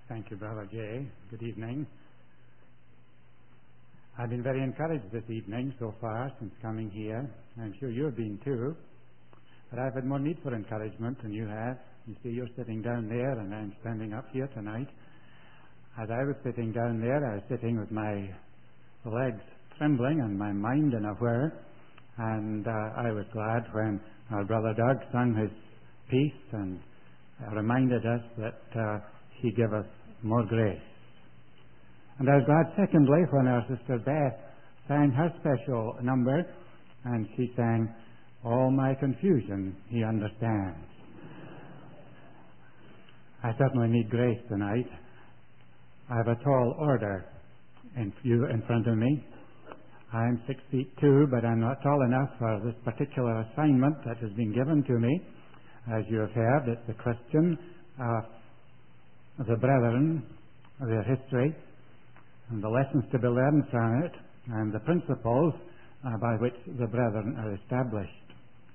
Thank you, Brother Jay. Good evening. I've been very encouraged this evening so far since coming here. I'm sure you've been too. But I've had more need for encouragement than you have. You see, you're sitting down there and I'm standing up here tonight. As I was sitting down there, I was sitting with my legs trembling and my mind in a whir. And I was glad when our Brother Doug sung his piece and reminded us that he gave us more grace. And I was glad, secondly, when our Sister Beth sang her special number, and she sang, "All my confusion he understands." I certainly need grace tonight. I have a tall order in front of me. I'm 6'2", but I'm not tall enough for this particular assignment that has been given to me. As you have heard, it's the Christian of the brethren, their history, and the lessons to be learned from it, and the principles by which the brethren are established.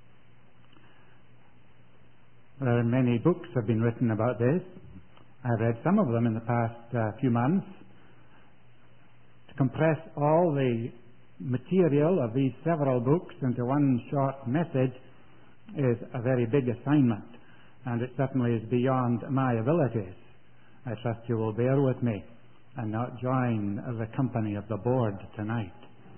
There are many books have been written about this. I've read some of them in the past few months. To compress all the material of these several books into one short message is a very big assignment, and it certainly is beyond my abilities. I trust you will bear with me and not join the company of the board tonight.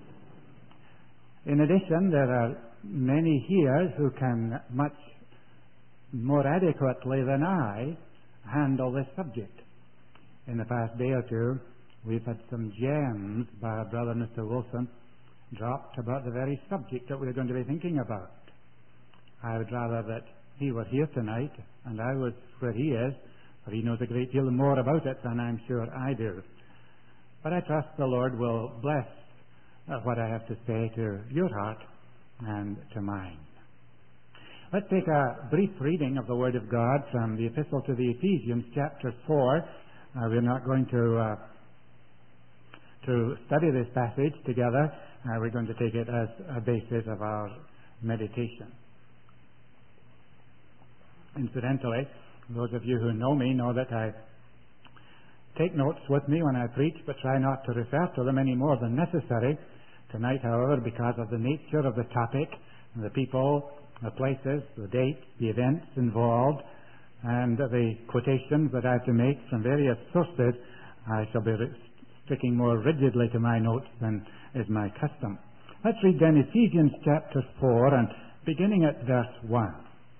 In addition, there are many here who can much more adequately than I handle this subject. In the past day or two, we've had some gems by our brother Mr. Wilson dropped about the very subject that we're going to be thinking about. I would rather that he were here tonight and I was where he is, for he knows a great deal more about it than I'm sure I do. But I trust the Lord will bless what I have to say to your heart and to mine. Let's take a brief reading of the Word of God from the Epistle to the Ephesians, chapter 4. We're not going to study this passage together. We're going to take it as a basis of our meditation. Incidentally, those of you who know me know that I take notes with me when I preach, but try not to refer to them any more than necessary. Tonight, however, because of the nature of the topic, the people, the places, the dates, the events involved, and the quotations that I have to make from various sources, I shall be sticking more rigidly to my notes than is my custom. Let's read then Ephesians chapter 4, and beginning at verse 1.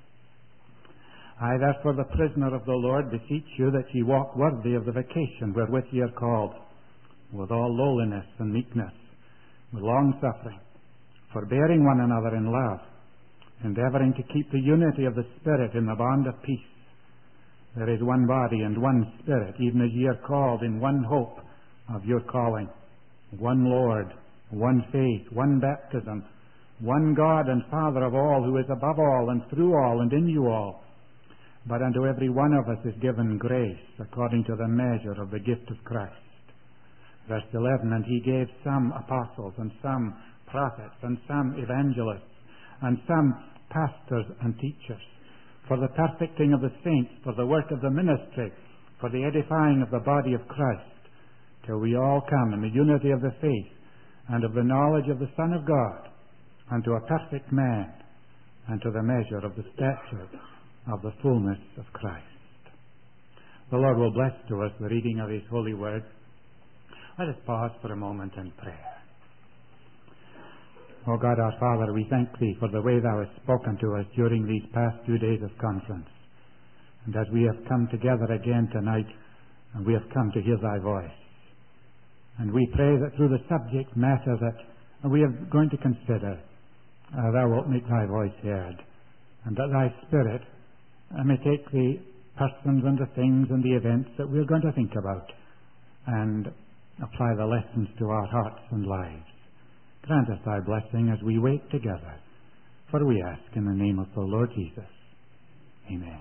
I, therefore, the prisoner of the Lord, beseech you that ye walk worthy of the vocation wherewith ye are called, with all lowliness and meekness, with long-suffering, forbearing one another in love, endeavouring to keep the unity of the Spirit in the bond of peace. There is one body and one Spirit, even as ye are called in one hope of your calling, one Lord, one faith, one baptism, one God and Father of all, who is above all and through all and in you all. But unto every one of us is given grace according to the measure of the gift of Christ. Verse 11, and he gave some apostles, and some prophets, and some evangelists, and some pastors and teachers, for the perfecting of the saints, for the work of the ministry, for the edifying of the body of Christ, till we all come in the unity of the faith, and of the knowledge of the Son of God, unto a perfect man, and to the measure of the stature of the fullness of Christ. The Lord will bless to us the reading of His holy word. Let us pause for a moment in prayer. O God our Father, we thank Thee for the way Thou hast spoken to us during these past 2 days of conference. And as we have come together again tonight, and we have come to hear Thy voice. And we pray that through the subject matter that we are going to consider, Thou wilt make Thy voice heard, and that Thy Spirit may take the persons and the things and the events that we're going to think about and apply the lessons to our hearts and lives. Grant us Thy blessing as we wait together, for we ask in the name of the Lord Jesus. Amen.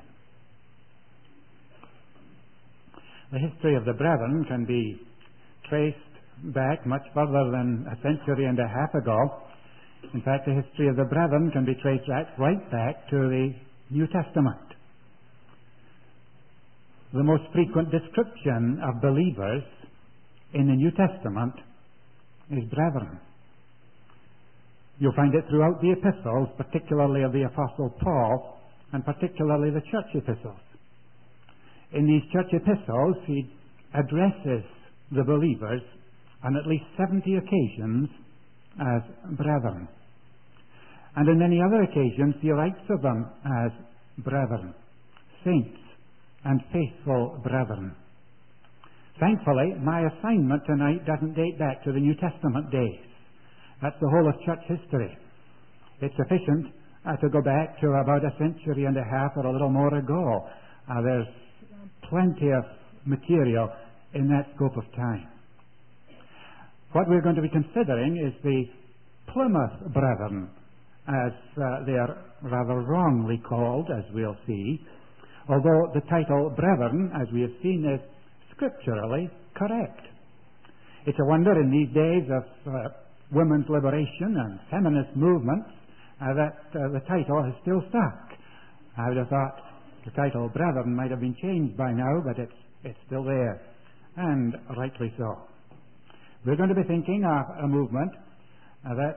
The history of the brethren can be traced back much further than a century and a half ago. In fact, the history of the brethren can be traced right back to the New Testament. the most frequent description of believers in the New Testament is brethren. You'll find it throughout the epistles, particularly of the Apostle Paul, and particularly the church epistles. In these church epistles, he addresses the believers on at least 70 occasions as brethren. And on many other occasions, he writes of them as brethren, saints, and faithful brethren. Thankfully, my assignment tonight doesn't date back to the New Testament days. That's the whole of church history. It's sufficient to go back to about a century and a half or a little more ago. There's plenty of material in that scope of time. What we're going to be considering is the Plymouth Brethren, as they are rather wrongly called, as we'll see, although the title Brethren, as we have seen, is scripturally correct. It's a wonder in these days of women's liberation and feminist movements that the title has still stuck. I would have thought the title Brethren might have been changed by now, but it's still there, and rightly so. We're going to be thinking of a movement that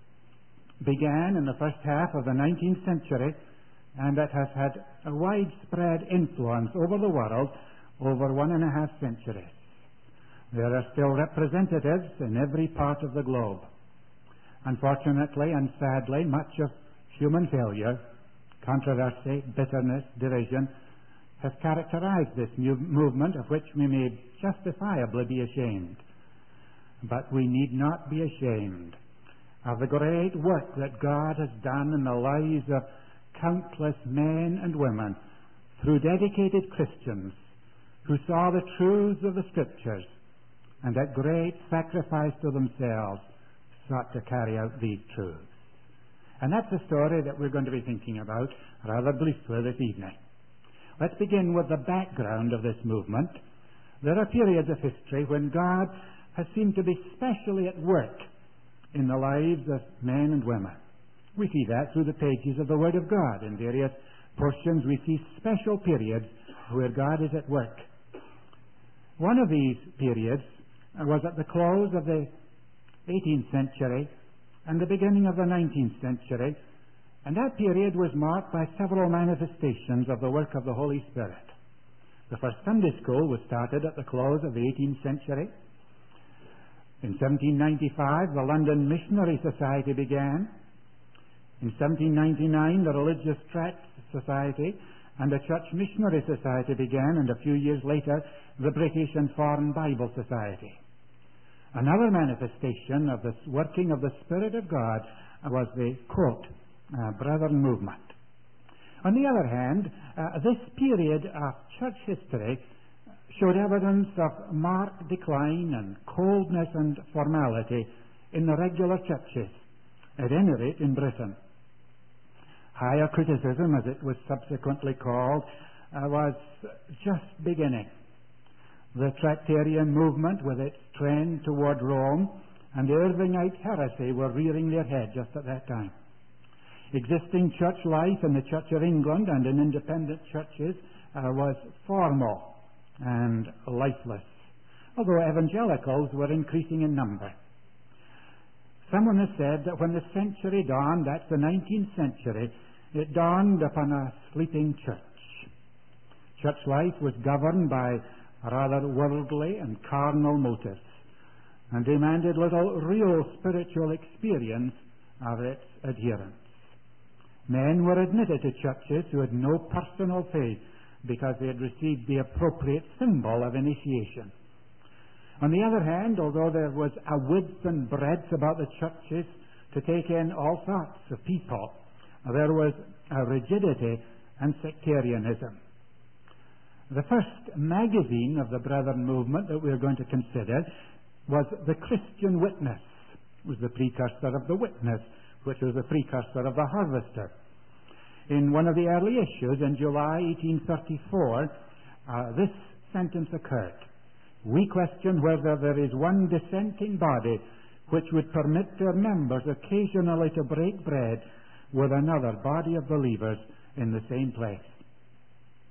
began in the first half of the 19th century and that has had a widespread influence over the world over 1.5 centuries. There are still representatives in every part of the globe. Unfortunately and sadly, much of human failure, controversy, bitterness, division has characterized this new movement, of which we may justifiably be ashamed. But we need not be ashamed of the great work that God has done in the lives of countless men and women through dedicated Christians who saw the truths of the Scriptures and at great sacrifice to themselves sought to carry out these truths. And that's the story that we're going to be thinking about rather briefly this evening. Let's begin with the background of this movement. There are periods of history when God has seemed to be specially at work in the lives of men and women. We see that through the pages of the Word of God. In various portions we see special periods where God is at work. One of these periods was at the close of the 18th century and the beginning of the 19th century, and that period was marked by several manifestations of the work of the Holy Spirit. The first Sunday school was started at the close of the 18th century. In 1795, the London Missionary Society began. In 1799, the Religious Tract Society and the Church Missionary Society began, and a few years later, the British and Foreign Bible Society. Another manifestation of this working of the Spirit of God was the, quote, Brethren movement. On the other hand, this period of church history showed evidence of marked decline and coldness and formality in the regular churches, at any rate in Britain. Higher criticism, as it was subsequently called, was just beginning. The Tractarian movement, with its trend toward Rome, and the Irvingite heresy were rearing their head just at that time. Existing church life in the Church of England and in independent churches was formal and lifeless, although evangelicals were increasing in number. Someone has said that when the century dawned, that's the 19th century, it dawned upon a sleeping church. Church life was governed by rather worldly and carnal motives and demanded little real spiritual experience of its adherents. Men were admitted to churches who had no personal faith because they had received the appropriate symbol of initiation. On the other hand, although there was a width and breadth about the churches to take in all sorts of people, there was a rigidity and sectarianism. The first magazine of the Brethren movement that we're going to consider was the Christian Witness. It was the precursor of the Witness, which was the precursor of the Harvester. In one of the early issues in July 1834, this sentence occurred: "We question whether there is one dissenting body which would permit their members occasionally to break bread with another body of believers in the same place."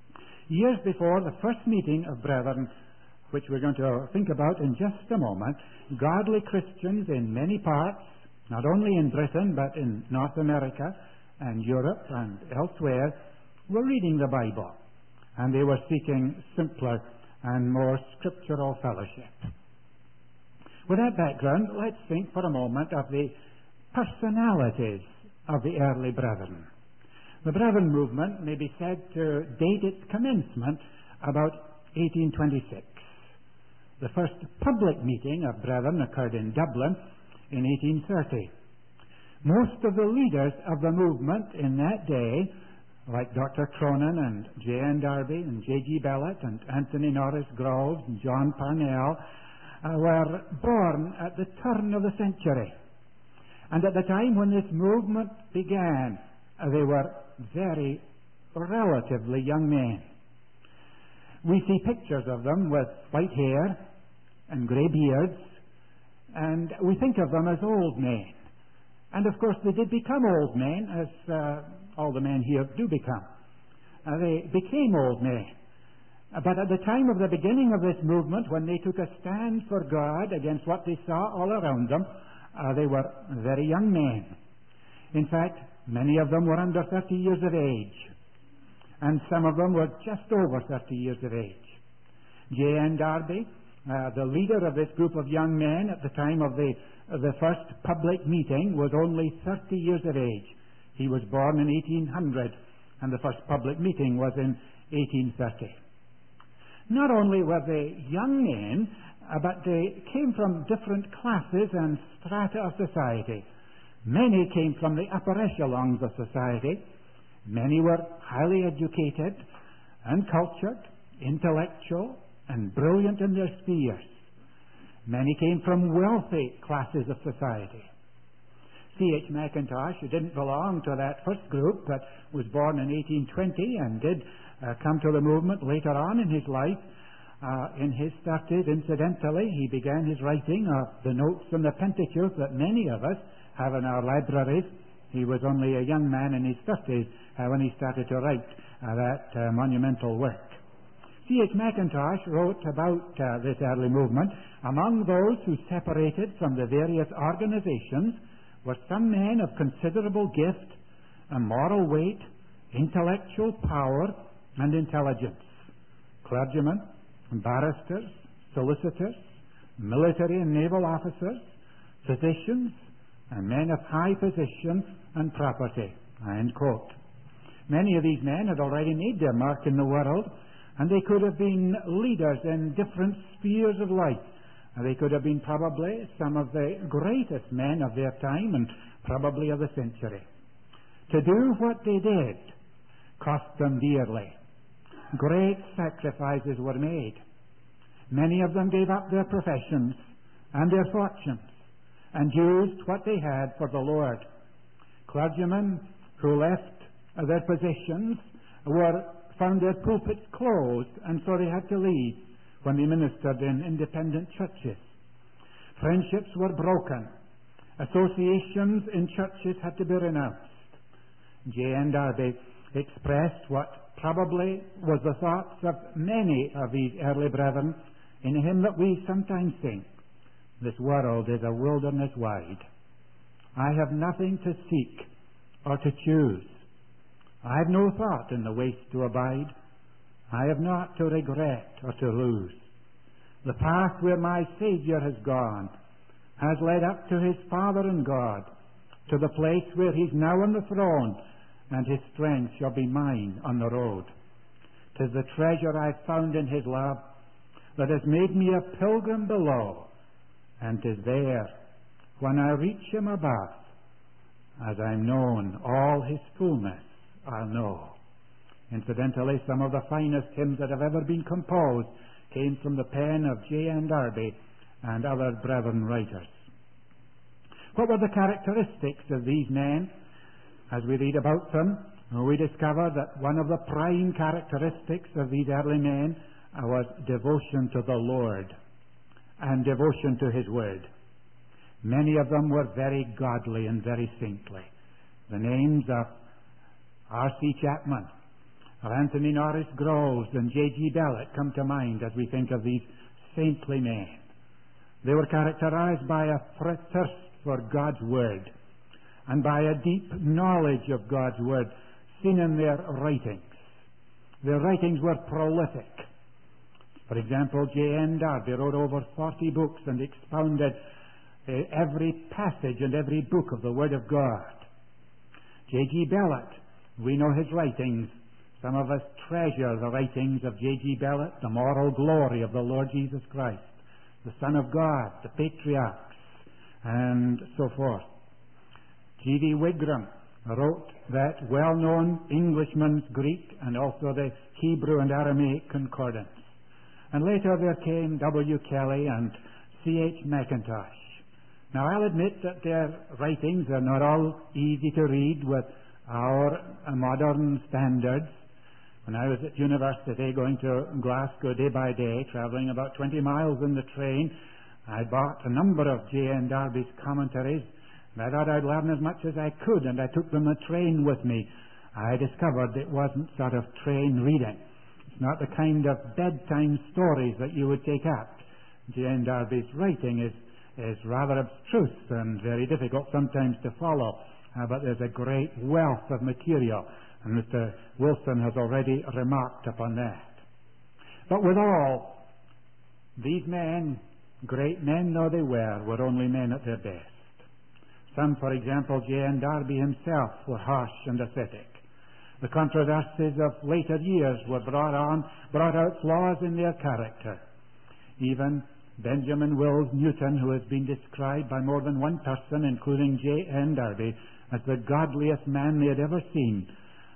Years before the first meeting of brethren, which we're going to think about in just a moment, godly Christians in many parts, not only in Britain but in North America and Europe and elsewhere, were reading the Bible, and they were seeking simpler and more scriptural fellowship. With that background, let's think for a moment of the personalities of the early brethren. The Brethren movement may be said to date its commencement about 1826. The first public meeting of brethren occurred in Dublin in 1830. Most of the leaders of the movement in that day, like Dr. Cronin and J.N. Darby and J.G. Bellett and Anthony Norris Groves and John Parnell, were born at the turn of the century. And at the time when this movement began, they were very relatively young men. We see pictures of them with white hair and grey beards, and we think of them as old men. And of course they did become old men, as all the men here do become. They became old men. But at the time of the beginning of this movement, when they took a stand for God against what they saw all around them, they were very young men. In fact, many of them were under 30 years of age, and some of them were just over 30 years of age. J.N. Darby, the leader of this group of young men at the time of the first public meeting, was only 30 years of age. He was born in 1800, and the first public meeting was in 1830. Not only were they young men, but they came from different classes and strata of society. Many came from the upper echelons of society. Many were highly educated and cultured, intellectual, and brilliant in their spheres. Many came from wealthy classes of society. C.H. Mackintosh, who didn't belong to that first group, but was born in 1820 and did come to the movement later on in his life, in his 30s, incidentally, he began his writing of the notes on the Pentateuch that many of us have in our libraries. He was only a young man in his 30s when he started to write that monumental work. C.H. Mackintosh wrote about this early movement. Among those who separated from the various organizations were some men of considerable gift, a moral weight, intellectual power, and intelligence. Clergymen, barristers, solicitors, military and naval officers, physicians, and men of high position and property. End quote. Many of these men had already made their mark in the world, and they could have been leaders in different spheres of life. They could have been probably some of the greatest men of their time and probably of the century. To do what they did cost them dearly. Great sacrifices were made. Many of them gave up their professions and their fortunes and used what they had for the Lord. Clergymen who left their positions found their pulpits closed, and so they had to leave when they ministered in independent churches. Friendships were broken. Associations in churches had to be renounced. J.N. Darby expressed what probably was the thoughts of many of these early brethren in a hymn that we sometimes sing. This world is a wilderness wide. I have nothing to seek or to choose. I have no thought in the waste to abide. I have naught to regret or to lose. The path where my Saviour has gone has led up to his Father and God, to the place where he's now on the throne, and his strength shall be mine on the road. 'Tis the treasure I've found in his love that has made me a pilgrim below, and 'tis there, when I reach him above, as I'm known, all his fullness I'll know. Incidentally, some of the finest hymns that have ever been composed came from the pen of J.N. Darby and other brethren writers. What were the characteristics of these men? As we read about them, we discover that one of the prime characteristics of these early men was devotion to the Lord and devotion to his word. Many of them were very godly and very saintly. The names of R.C. Chapman, of Anthony Norris Groves and J.G. Bellett come to mind as we think of these saintly men. They were characterized by a thirst for God's Word and by a deep knowledge of God's Word seen in their writings. Their writings were prolific. For example, J.N. Darby wrote over 40 books and expounded every passage and every book of the Word of God. J.G. Bellett, we know his writings. Some of us treasure the writings of J.G. Bellett, the moral glory of the Lord Jesus Christ, the Son of God, the patriarchs, and so forth. G.V. Wigram wrote that well-known Englishman's Greek and also the Hebrew and Aramaic concordance. And later there came W. Kelly and C.H. Mackintosh. Now I'll admit that their writings are not all easy to read with our modern standards. When I was at university going to Glasgow day by day, travelling about 20 miles in the train, I bought a number of J.N. Darby's commentaries, and I thought I'd learn as much as I could, and I took them on the train with me. I discovered it wasn't sort of train reading. It's not the kind of bedtime stories that you would take up. J.N. Darby's writing is rather abstruse and very difficult sometimes to follow, but there's a great wealth of material, and Mr. Wilson has already remarked upon that. But with all, these men, great men though they were only men at their best. Some, for example, J.N. Darby himself, were harsh and ascetic. The controversies of later years were brought out flaws in their character. Even Benjamin Wills Newton, who has been described by more than one person, including J.N. Darby, as the godliest man they had ever seen,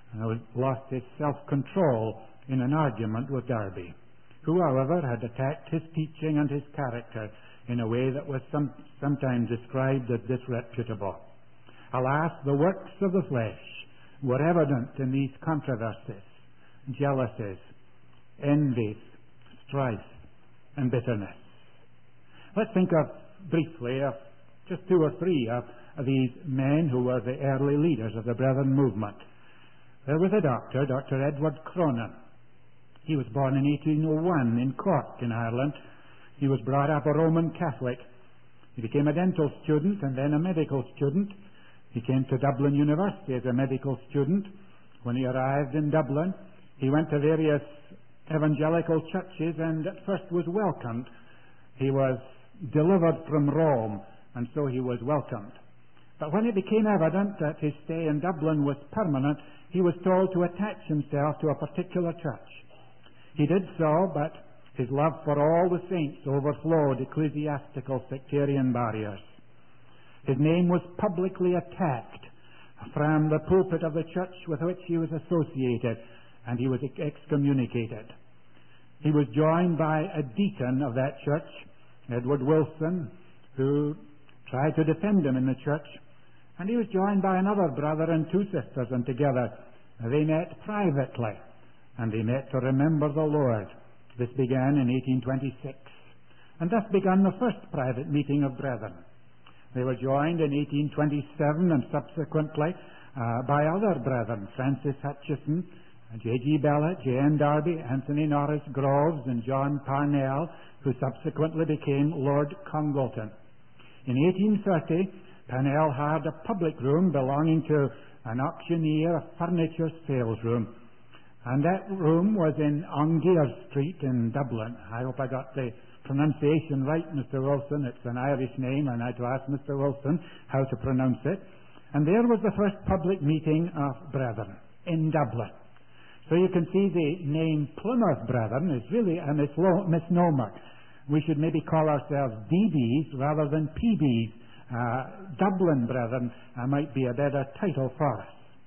lost his self-control in an argument with Darby, who, however, had attacked his teaching and his character in a way that was sometimes described as disreputable. Alas, the works of the flesh were evident in these controversies, jealousies, envies, strife, and bitterness. Let's think briefly of just two or three of these men who were the early leaders of the Brethren movement. There was a doctor, Dr. Edward Cronin. He was born in 1801 in Cork in Ireland. He was brought up a Roman Catholic. He became a dental student and then a medical student. He came to Dublin University as a medical student. When he arrived in Dublin, he went to various evangelical churches and at first was welcomed. He was delivered from Rome, and so he was welcomed. But when it became evident that his stay in Dublin was permanent, he was told to attach himself to a particular church. He did so, but his love for all the saints overflowed ecclesiastical sectarian barriers. His name was publicly attacked from the pulpit of the church with which he was associated, and he was excommunicated. He was joined by a deacon of that church, Edward Wilson, who tried to defend him in the church, and he was joined by another brother and two sisters, and together they met privately, and they met to remember the Lord. This began in 1826, and thus began the first private meeting of brethren. They were joined in 1827 and subsequently by other brethren, Francis Hutcheson, J.G. Bellett, J.N. Darby, Anthony Norris Groves, and John Parnell, who subsequently became Lord Congleton. In 1830, Parnell hired a public room belonging to an auctioneer, a furniture sales room. And that room was in Ongear Street in Dublin. I hope I got the pronunciation right, Mr. Wilson. It's an Irish name, and I had to ask Mr. Wilson how to pronounce it. And there was the first public meeting of brethren in Dublin. So you can see the name Plymouth Brethren is really a misnomer. We should maybe call ourselves DBs rather than PBs. Dublin Brethren might be a better title for us.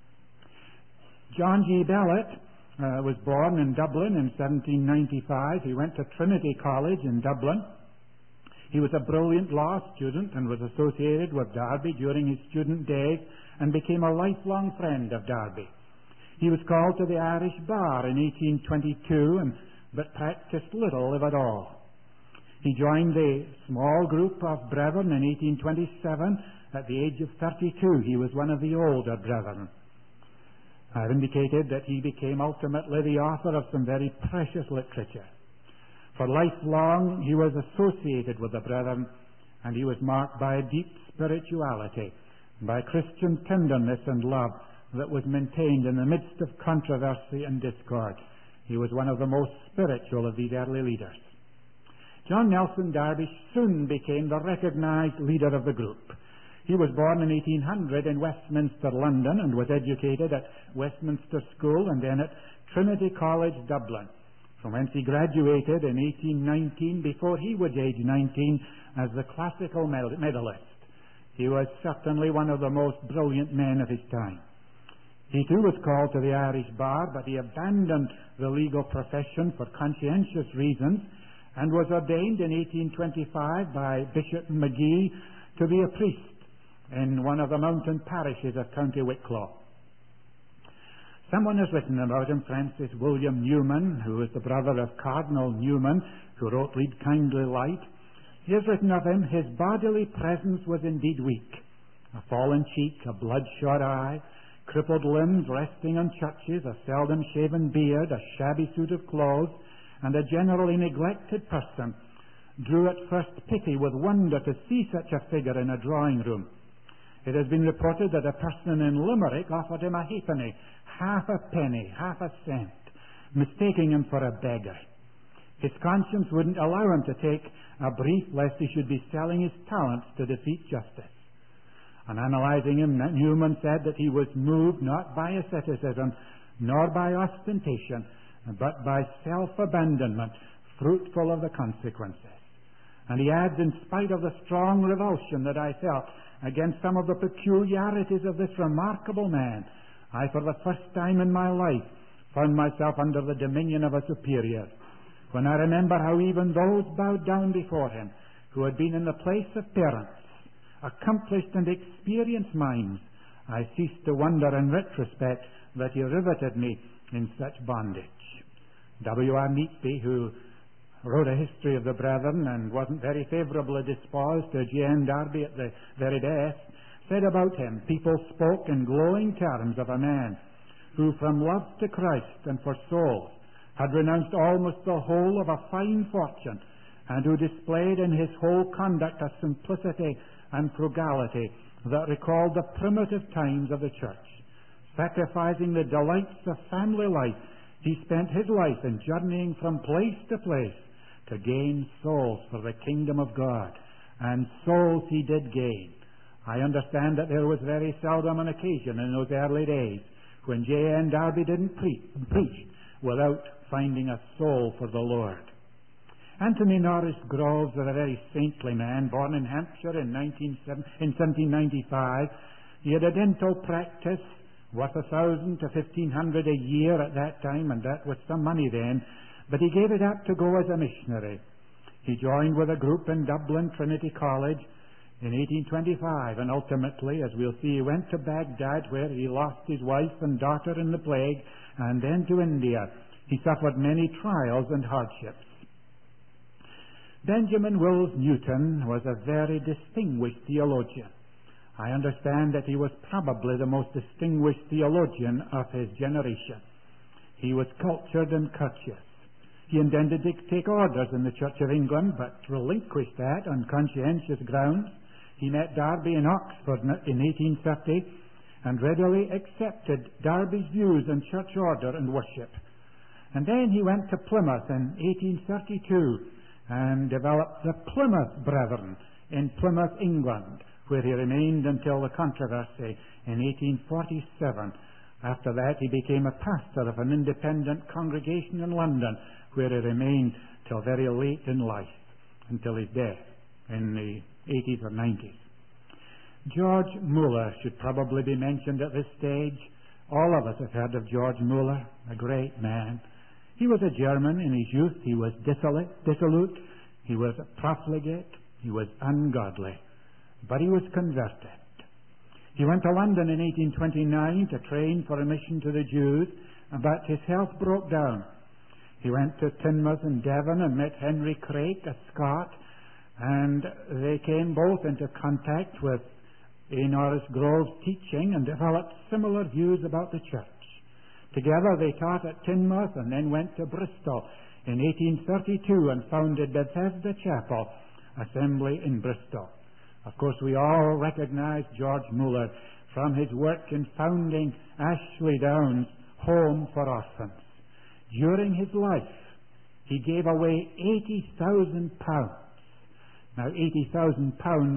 John G. Bellett was born in Dublin in 1795. He went to Trinity College in Dublin. He was a brilliant law student and was associated with Darby during his student days and became a lifelong friend of Darby. He was called to the Irish bar in 1822, but practiced little, if at all. He joined the small group of brethren in 1827. At the age of 32, he was one of the older brethren. I've indicated that he became ultimately the author of some very precious literature. For lifelong he was associated with the Brethren, and he was marked by a deep spirituality, by Christian tenderness and love that was maintained in the midst of controversy and discord. He was one of the most spiritual of these early leaders. John Nelson Darby soon became the recognized leader of the group. He was born in 1800 in Westminster, London, and was educated at Westminster School and then at Trinity College, Dublin, from whence he graduated in 1819, before he was age 19, as the classical medalist. He was certainly one of the most brilliant men of his time. He too was called to the Irish bar, but he abandoned the legal profession for conscientious reasons and was ordained in 1825 by Bishop Magee to be a priest in one of the mountain parishes of County Wicklow. Someone has written about him, Francis William Newman, who is the brother of Cardinal Newman, who wrote Lead Kindly Light. He has written of him, his bodily presence was indeed weak. A fallen cheek, a bloodshot eye, crippled limbs resting on crutches, a seldom shaven beard, a shabby suit of clothes, and a generally neglected person drew at first pity with wonder to see such a figure in a drawing room. It has been reported that a person in Limerick offered him a halfpenny, half a penny, half a cent, mistaking him for a beggar. His conscience wouldn't allow him to take a brief lest he should be selling his talents to defeat justice. On analyzing him, Newman said that he was moved not by asceticism nor by ostentation, but by self-abandonment, fruitful of the consequences. And he adds, in spite of the strong revulsion that I felt against some of the peculiarities of this remarkable man, I, for the first time in my life, found myself under the dominion of a superior. When I remember how even those bowed down before him, who had been in the place of parents, accomplished and experienced minds, I ceased to wonder in retrospect that he riveted me in such bondage. W.R. Neatby, who wrote a history of the Brethren and wasn't very favourably disposed to J.N. Darby at the very death, said about him, people spoke in glowing terms of a man who, from love to Christ and for souls, had renounced almost the whole of a fine fortune, and who displayed in his whole conduct a simplicity and frugality that recalled the primitive times of the church. Sacrificing the delights of family life, he spent his life in journeying from place to place to gain souls for the kingdom of God. And souls he did gain. I understand that there was very seldom an occasion in those early days when J.N. Darby didn't preach without finding a soul for the Lord. Anthony Norris Groves was a very saintly man, born in Hampshire in 1795. He had a dental practice worth $1,000 to $1,500 a year at that time, and that was some money then, but he gave it up to go as a missionary. He joined with a group in Dublin, Trinity College, in 1825, and ultimately, as we'll see, he went to Baghdad, where he lost his wife and daughter in the plague, and then to India. He suffered many trials and hardships. Benjamin Wills Newton was a very distinguished theologian. I understand that he was probably the most distinguished theologian of his generation. He was cultured and courteous. He intended to take orders in the Church of England, but relinquished that on conscientious grounds. He met Darby in Oxford in 1830 and readily accepted Darby's views on church order and worship. And then he went to Plymouth in 1832 and developed the Plymouth Brethren in Plymouth, England, where he remained until the controversy in 1847. After that, he became a pastor of an independent congregation in London, where he remained till very late in life, until his death in the 80s or 90s. George Muller should probably be mentioned at this stage. All of us have heard of George Muller, a great man. He was a German in his youth. He was dissolute. He was a profligate. He was ungodly. But he was converted. He went to London in 1829 to train for a mission to the Jews, but his health broke down. He went to Teignmouth in Devon and met Henry Craik, a Scot, and they came both into contact with A. Norris Groves' teaching and developed similar views about the church. Together they taught at Teignmouth and then went to Bristol in 1832 and founded Bethesda Chapel Assembly in Bristol. Of course, we all recognize George Muller from his work in founding Ashley Downs Home for Orphans. During his life, he gave away £80,000. Now, £80,000,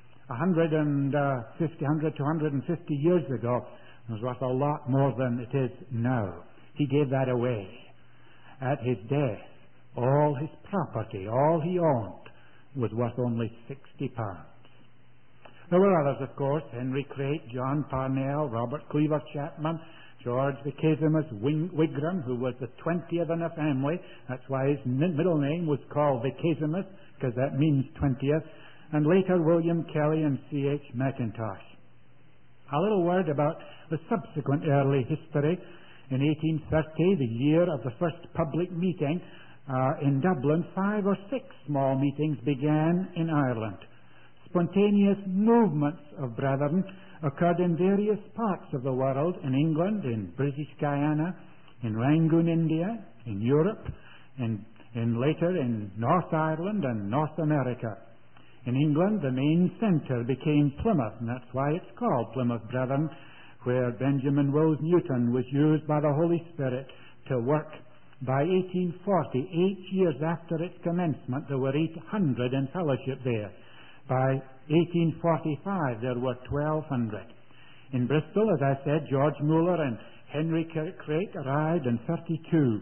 150 years ago, was worth a lot more than it is now. He gave that away. At his death, all his property, all he owned, was worth only £60. There were others, of course: Henry Craik, John Parnell, Robert Cleaver Chapman, George Vicasimus Wigram, who was the 20th in the family. That's why his middle name was called Vicasimus, because that means 20th. And later William Kelly and C.H. Mackintosh. A little word about the subsequent early history. In 1830, the year of the first public meeting in Dublin, 5 or 6 small meetings began in Ireland. Spontaneous movements of brethren occurred in various parts of the world: in England, in British Guyana, in Rangoon, India, in Europe, in later in North Ireland and North America. In England, the main centre became Plymouth, and that's why it's called Plymouth Brethren, where Benjamin Wills Newton was used by the Holy Spirit to work. By 1840, 8 years after its commencement, there were 800 in fellowship there. By 1845, there were 1,200. In Bristol, as I said, George Muller and Henry Craik arrived in 32.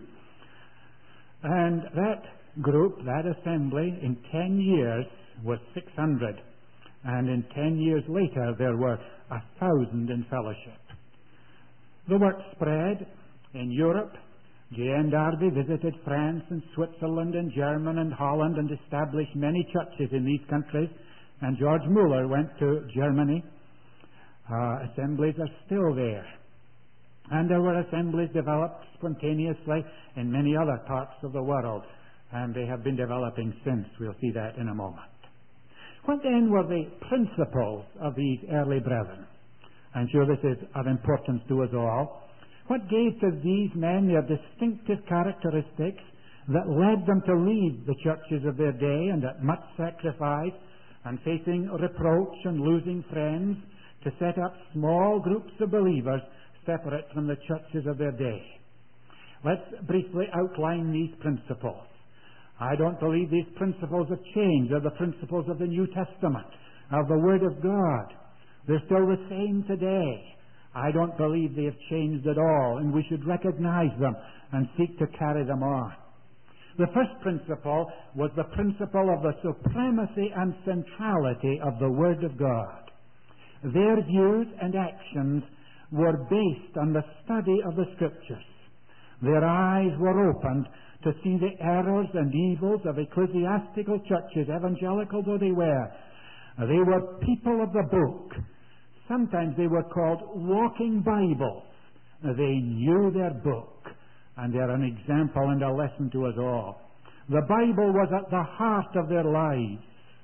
And that group, that assembly, in 10 years was 600. And in 10 years later, there were 1,000 in fellowship. The work spread in Europe. J.N. Darby visited France and Switzerland and Germany and Holland and established many churches in these countries. And George Muller went to Germany. Assemblies are still there. And there were assemblies developed spontaneously in many other parts of the world. And they have been developing since. We'll see that in a moment. What then were the principles of these early brethren? I'm sure this is of importance to us all. What gave to these men their distinctive characteristics that led them to lead the churches of their day, and at much sacrifice and facing reproach and losing friends, to set up small groups of believers separate from the churches of their day? Let's briefly outline these principles. I don't believe these principles have changed. They're the principles of the New Testament, of the Word of God. They're still the same today. I don't believe they have changed at all, and we should recognize them and seek to carry them on. The first principle was the principle of the supremacy and centrality of the Word of God. Their views and actions were based on the study of the Scriptures. Their eyes were opened to see the errors and evils of ecclesiastical churches, evangelical though they were. They were people of the book. Sometimes they were called walking Bibles. They knew their book, and they're an example and a lesson to us all. The Bible was at the heart of their lives.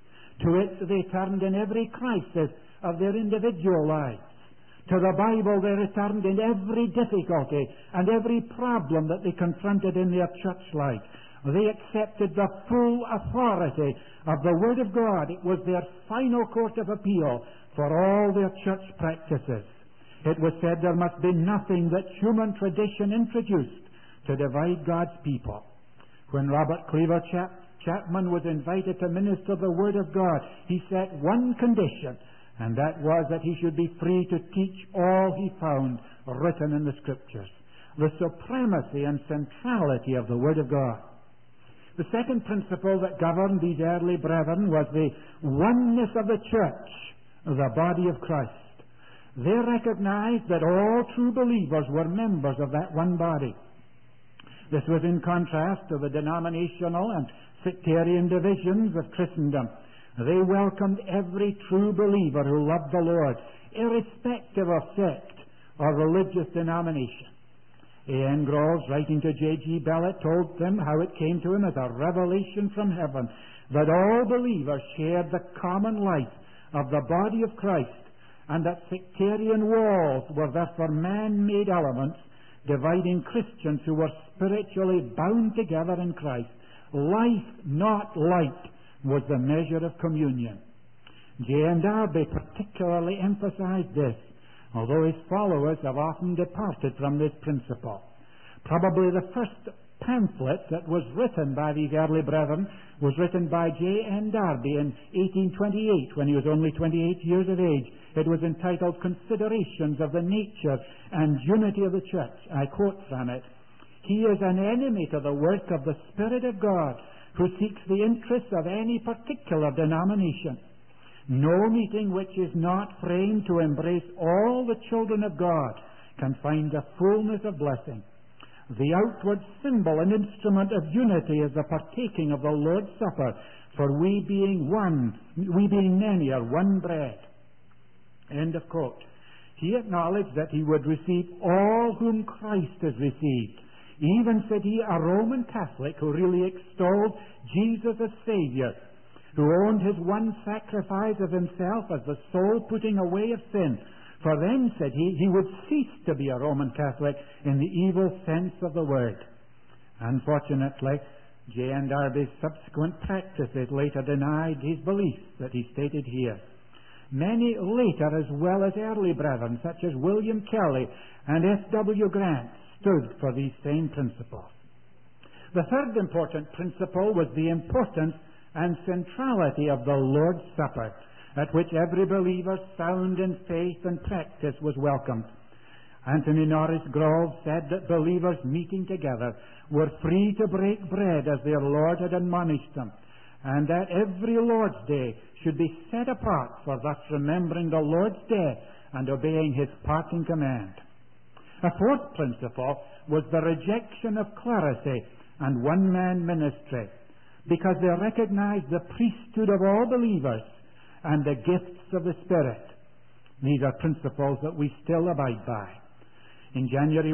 To it they turned in every crisis of their individual lives. To the Bible they returned in every difficulty and every problem that they confronted in their church life. They accepted the full authority of the Word of God. It was their final court of appeal for all their church practices. It was said there must be nothing that human tradition introduced to divide God's people. When Robert Cleaver Chapman was invited to minister the Word of God, he set one condition, and that was that he should be free to teach all he found written in the Scriptures. The supremacy and centrality of the Word of God. The second principle that governed these early brethren was the oneness of the church, the body of Christ. They recognized that all true believers were members of that one body. This was in contrast to the denominational and sectarian divisions of Christendom. They welcomed every true believer who loved the Lord, irrespective of sect or religious denomination. A.N. Groves, writing to J.G. Bellett, told them how it came to him as a revelation from heaven that all believers shared the common life of the body of Christ, and that sectarian walls were therefore man-made elements dividing Christians who were spiritually bound together in Christ. Life, not light, was the measure of communion. J. N. Darby particularly emphasized this, although his followers have often departed from this principle. Probably the first pamphlet that was written by these early brethren was written by J. N. Darby in 1828, when he was only 28 years of age. It was entitled Considerations of the Nature and Unity of the Church. I quote from it: "He is an enemy to the work of the Spirit of God, who seeks the interests of any particular denomination. No meeting which is not framed to embrace all the children of God can find the fullness of blessing. The outward symbol and instrument of unity is the partaking of the Lord's Supper, for we being many are one bread." End of quote. He acknowledged that he would receive all whom Christ has received. Even, said he, a Roman Catholic who really extolled Jesus as Savior, who owned his one sacrifice of himself as the sole putting away of sin. For then, said he would cease to be a Roman Catholic in the evil sense of the word. Unfortunately, J. N. Darby's subsequent practices later denied his beliefs that he stated here. Many later, as well as early brethren, such as William Kelly and F. W. Grant, stood for these same principles. The third important principle was the importance and centrality of the Lord's Supper, at which every believer sound in faith and practice was welcomed. Anthony Norris Grove said that believers meeting together were free to break bread as their Lord had admonished them, and that every Lord's Day should be set apart for thus remembering the Lord's death and obeying his parting command. A fourth principle was the rejection of clerisy and one-man ministry, because they recognized the priesthood of all believers and the gifts of the Spirit. These are principles that we still abide by. In January 1,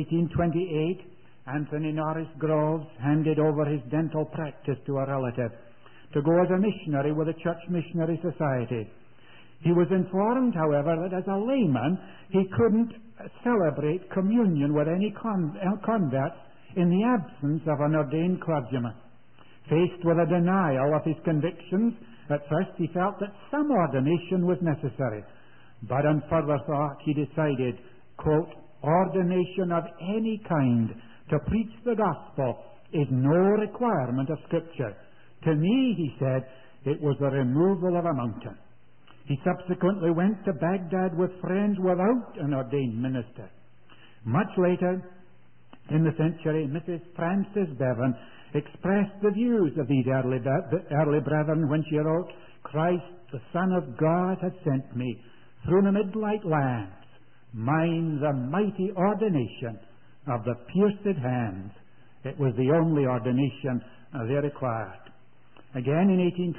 1828, Anthony Norris Groves handed over his dental practice to a relative to go as a missionary with the Church Missionary Society. He was informed, however, that as a layman he couldn't celebrate communion with any converts in the absence of an ordained clergyman. Faced with a denial of his convictions, at first he felt that some ordination was necessary, but on further thought he decided, quote, "Ordination of any kind to preach the gospel is no requirement of Scripture. To me," he said, "it was the removal of a mountain." He subsequently went to Baghdad with friends without an ordained minister. Much later in the century, Mrs. Frances Bevan expressed the views of these early brethren when she wrote, "Christ, the Son of God, had sent me through the midnight lands, mine the mighty ordination of the pierced hands." It was the only ordination they required. Again, in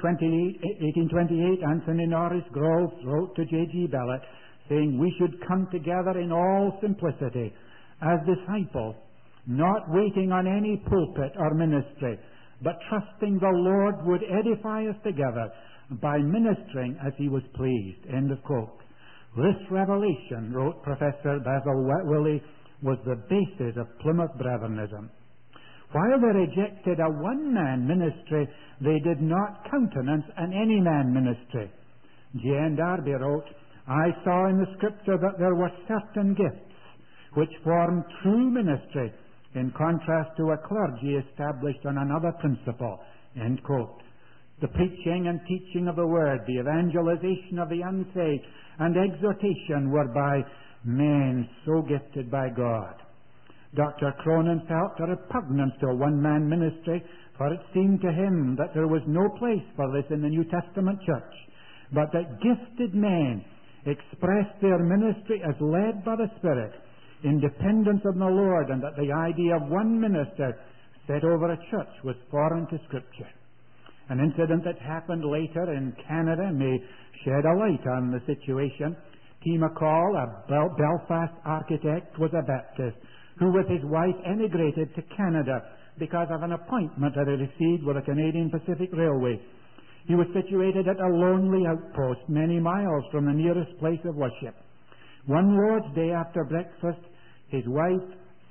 1828, Anthony Norris Groves wrote to J.G. Bellett, saying, "We should come together in all simplicity as disciples, not waiting on any pulpit or ministry, but trusting the Lord would edify us together by ministering as he was pleased." End of quote. This revelation, wrote Professor Basil Willey, was the basis of Plymouth Brethrenism. While they rejected a one-man ministry, they did not countenance an any-man ministry. J. N. Darby wrote, "I saw in the Scripture that there were certain gifts which formed true ministry, in contrast to a clergy established on another principle." End quote. The preaching and teaching of the Word, the evangelization of the unsaved, and exhortation were by men so gifted by God. Dr. Cronin felt a repugnance to a one-man ministry, for it seemed to him that there was no place for this in the New Testament church, but that gifted men expressed their ministry as led by the Spirit, in dependence on the Lord, and that the idea of one minister set over a church was foreign to Scripture. An incident that happened later in Canada may shed a light on the situation. T. McCall, a Belfast architect, was a Baptist who with his wife emigrated to Canada because of an appointment that he received with the Canadian Pacific Railway. He was situated at a lonely outpost many miles from the nearest place of worship. One Lord's Day after breakfast, his wife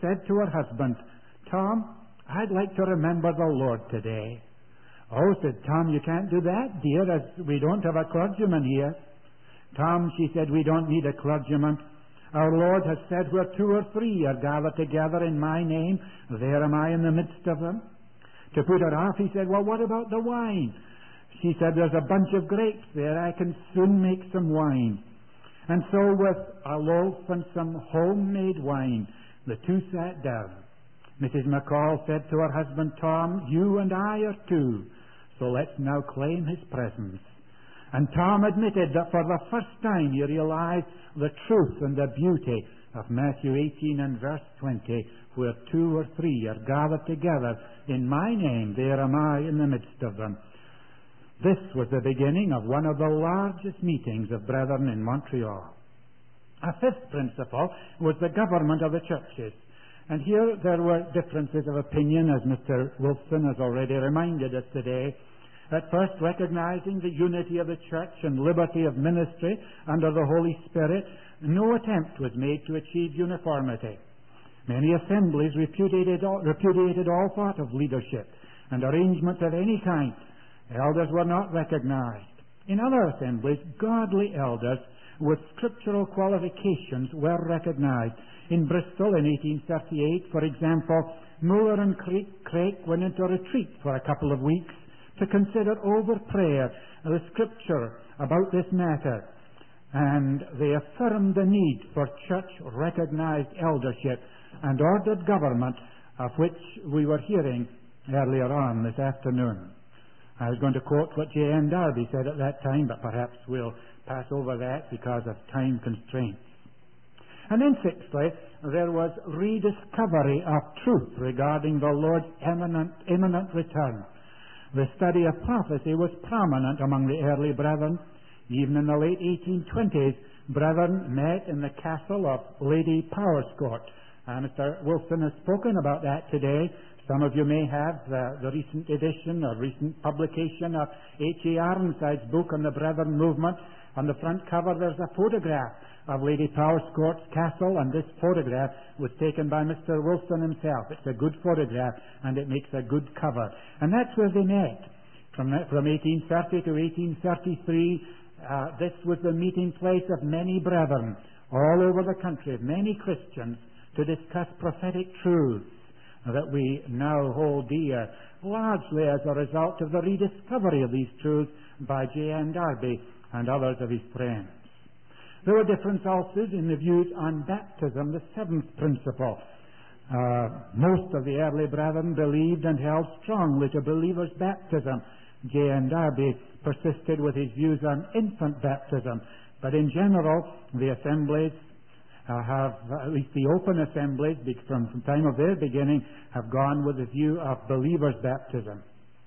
said to her husband, "Tom, I'd like to remember the Lord today." "Oh," said Tom, "you can't do that, dear, as we don't have a clergyman here." "Tom," she said, "we don't need a clergyman. Our Lord has said, where 2 or 3 are gathered together in my name, there am I in the midst of them." To put her off, he said, "Well, what about the wine?" She said, "There's a bunch of grapes there. I can soon make some wine." And so with a loaf and some homemade wine, the two sat down. Mrs. McCall said to her husband, "Tom, you and I are two, so let's now claim his presence." And Tom admitted that for the first time he realized the truth and the beauty of Matthew 18 and verse 20, where 2 or 3 are gathered together in my name, there am I in the midst of them. This was the beginning of one of the largest meetings of brethren in Montreal. A fifth principle was the government of the churches. And here there were differences of opinion, as Mr. Wilson has already reminded us today. At first, recognizing the unity of the church and liberty of ministry under the Holy Spirit, no attempt was made to achieve uniformity. Many assemblies repudiated all thought of leadership and arrangements of any kind. Elders were not recognized. In other assemblies, godly elders with scriptural qualifications were recognized. In Bristol in 1838, for example, Muller and Craik went into retreat for a couple of weeks to consider over prayer the scripture about this matter. And they affirmed the need for church-recognized eldership and ordered government, of which we were hearing earlier on this afternoon. I was going to quote what J.N. Darby said at that time, but perhaps we'll pass over that because of time constraints. And then sixthly, there was rediscovery of truth regarding the Lord's imminent return. The study of prophecy was prominent among the early brethren. Even in the late 1820s, brethren met in the castle of Lady Powerscourt. Mr. Wilson has spoken about that today. Some of you may have the recent edition or recent publication of H.A. Ironside's book on the Brethren movement. On the front cover there's a photograph of Lady Powerscourt's castle, and this photograph was taken by Mr. Wilson himself. It's a good photograph, and it makes a good cover. And that's where they met. From 1830 to 1833, this was the meeting place of many brethren all over the country, many Christians, to discuss prophetic truths that we now hold dear, largely as a result of the rediscovery of these truths by J.N. Darby and others of his friends. There were different also in the views on baptism, the seventh principle. Most of the early brethren believed and held strongly to believers' baptism. J.N. Darby persisted with his views on infant baptism, but in general, the assemblies have, at least the open assemblies, from the time of their beginning, have gone with the view of believers' baptism.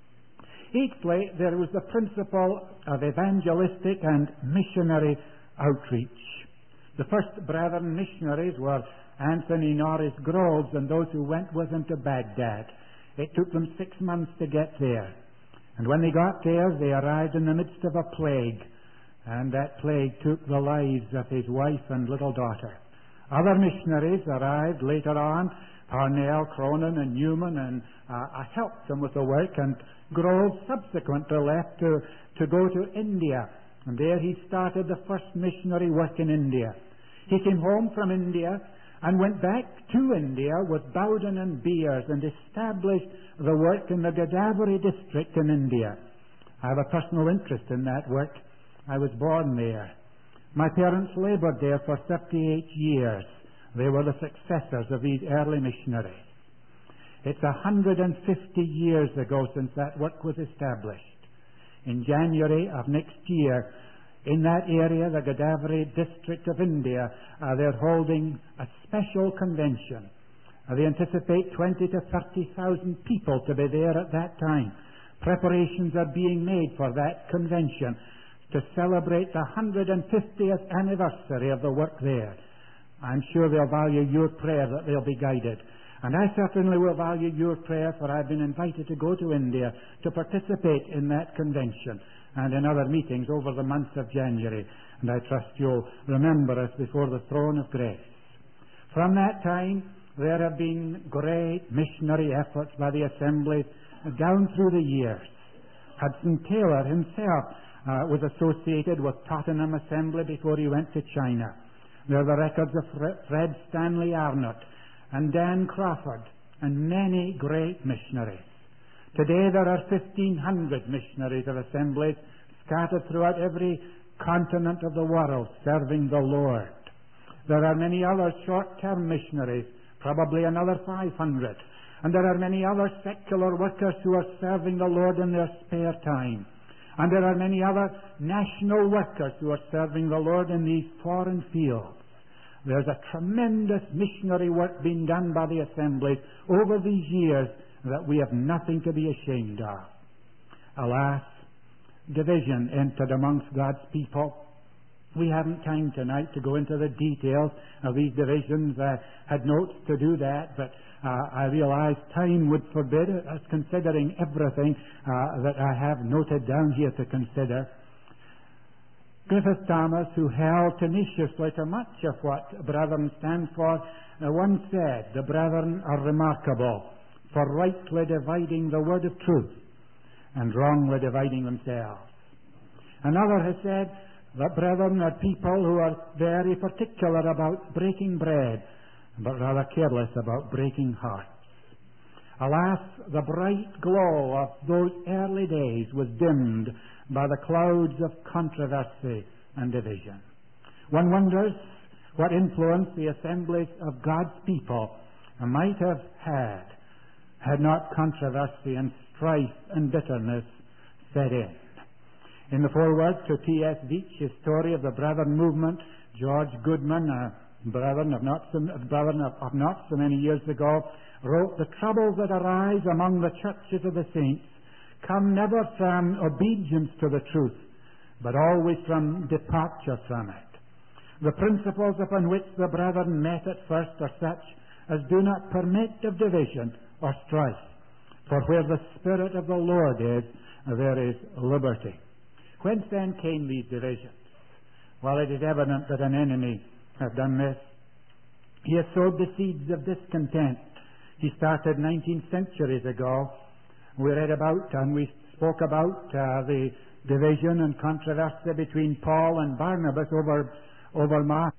Eighthly, there was the principle of evangelistic and missionary outreach. The first brethren missionaries were Anthony Norris Groves and those who went with him to Baghdad. It took them 6 months to get there. And when they got there, they arrived in the midst of a plague. And that plague took the lives of his wife and little daughter. Other missionaries arrived later on, Parnell, Cronin, and Newman, and helped them with the work. And Groves subsequently left to go to India. And there he started the first missionary work in India. He came home from India and went back to India with Bowden and Beers and established the work in the Godavari district in India. I have a personal interest in that work. I was born there. My parents labored there for 38 years. They were the successors of these early missionaries. It's 150 years ago since that work was established. In January of next year, in that area, the Godavari district of India, they're holding a special convention. They anticipate 20 to 30,000 people to be there at that time. Preparations are being made for that convention to celebrate the 150th anniversary of the work there. I'm sure they'll value your prayer that they'll be guided. And I certainly will value your prayer, for I've been invited to go to India to participate in that convention and in other meetings over the month of January. And I trust you'll remember us before the throne of grace. From that time, there have been great missionary efforts by the assemblies down through the years. Hudson Taylor himself was associated with Tottenham Assembly before he went to China. There are the records of Fred Stanley Arnott and Dan Crawford and many great missionaries. Today there are 1,500 missionaries of assemblies scattered throughout every continent of the world serving the Lord. There are many other short-term missionaries, probably another 500. And there are many other secular workers who are serving the Lord in their spare time. And there are many other national workers who are serving the Lord in these foreign fields. There's a tremendous missionary work being done by the assemblies over these years that we have nothing to be ashamed of. Alas, division entered amongst God's people. We haven't time tonight to go into the details of these divisions. I had notes to do that, but I realized time would forbid us considering everything that I have noted down here to consider. Griffith Thomas, who held tenaciously to much of what Brethren stand for, once said, "The Brethren are remarkable for rightly dividing the word of truth and wrongly dividing themselves." Another has said that brethren are people who are very particular about breaking bread, but rather careless about breaking hearts. Alas, the bright glow of those early days was dimmed by the clouds of controversy and division. One wonders what influence the assemblies of God's people might have had not controversy and strife and bitterness set in. In the foreword to T.S. Veitch's story of the Brethren movement, George Goodman, a brethren of not so many years ago, wrote, "The troubles that arise among the churches of the saints come never from obedience to the truth, but always from departure from it. The principles upon which the brethren met at first are such as do not permit of division or strife, for where the Spirit of the Lord is, there is liberty." Whence then came these divisions? Well, it is evident that an enemy had done this. He has sowed the seeds of discontent. He started 19 centuries ago. We read about and we spoke about the division and controversy between Paul and Barnabas over Mark.